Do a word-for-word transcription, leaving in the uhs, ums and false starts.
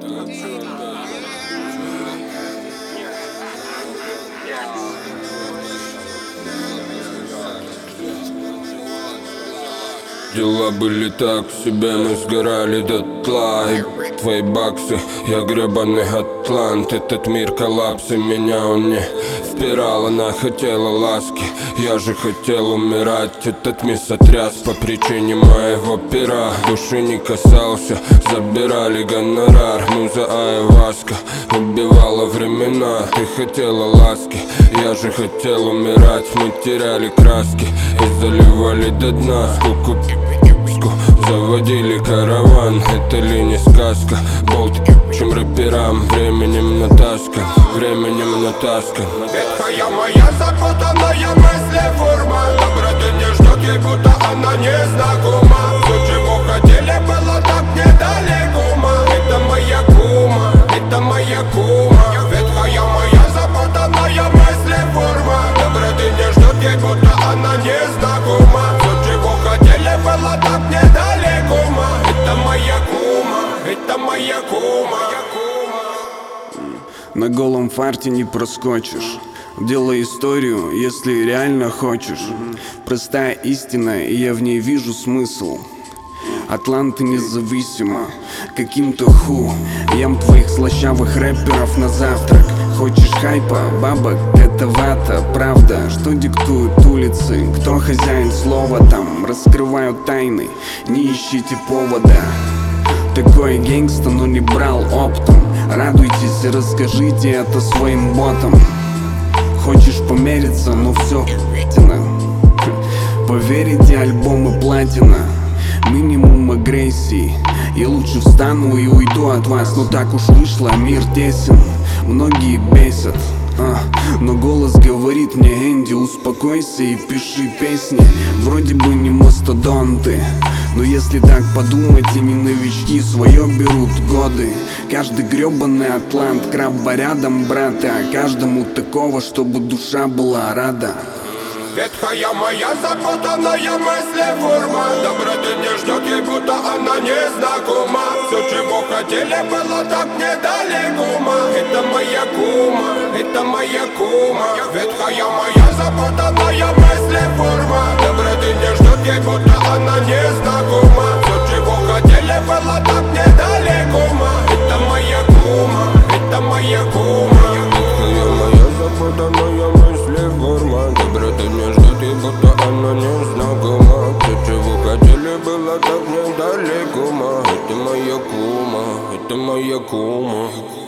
Дела были так себе, мы сгорали дотла. И твои баксы, я гребаный атлант. Этот мир коллапс, и меня он не впирал. Она хотела ласки, я же хотел умирать. Этот мир сотряс по причине моего пера. Души не касался, забирали гонорар. Муза айваска убивала времена. Ты хотела ласки, я же хотел умирать. Мы теряли краски и заливали до дна. Скуку заводили караван, это ли не сказка? Болт, чем рэперам, временем натаскан, временем натаскан. Ветхая моя запутанная мысли форма доброты не ждет, ей будто она незнакома. Все, чего хотели, было так недалеко. Это моя кума, это моя кума. Ветхая моя запутанная мысли форма доброты не ждет, ей будто она незнакома. Все, чего хотели, было так недалеко. Это моя кума, это моя кума. На голом фарте не проскочишь. Делай историю, если реально хочешь. Простая истина, и я в ней вижу смысл. Атланты независимо, каким-то ху. Ем твоих слащавых рэперов на завтрак. Хочешь хайпа, бабок, это вата, правда. Что диктуют улицы, кто хозяин слова там. Раскрываю тайны, не ищите повода. Такой гангста, но не брал оптом. Радуйтесь и расскажите это своим ботам. Хочешь помериться, но все платина. Поверите, альбомы платина. Минимум агрессии. Я лучше встану и уйду от вас. Но так уж вышло, мир тесен. Многие бесят, а, но голос говорит мне: Энди, успокойся и пиши песни. Вроде бы не мастодонты, но если так подумать, и не новички свое берут годы. Каждый гребаный атлант, крабба рядом, брата. А каждому такого, чтобы душа была рада. Ветхая моя запутанная мысли форма доброты не ждет, ей будто она незнакома. Все, чего хотели, было так недалеко. Это моя кума, это моя кума. Ветхая моя запутанная мысли форма доброты не ждет, ей будто она незнакома. Все, чего хотели, было так недалеко. Это моя кума, это моя кума. Ветхая моя запутанная мысли форма доброты не ждет, и будто она незнакома. Все, чего хотели, было так недалеко. Это моя кума, это моя кума.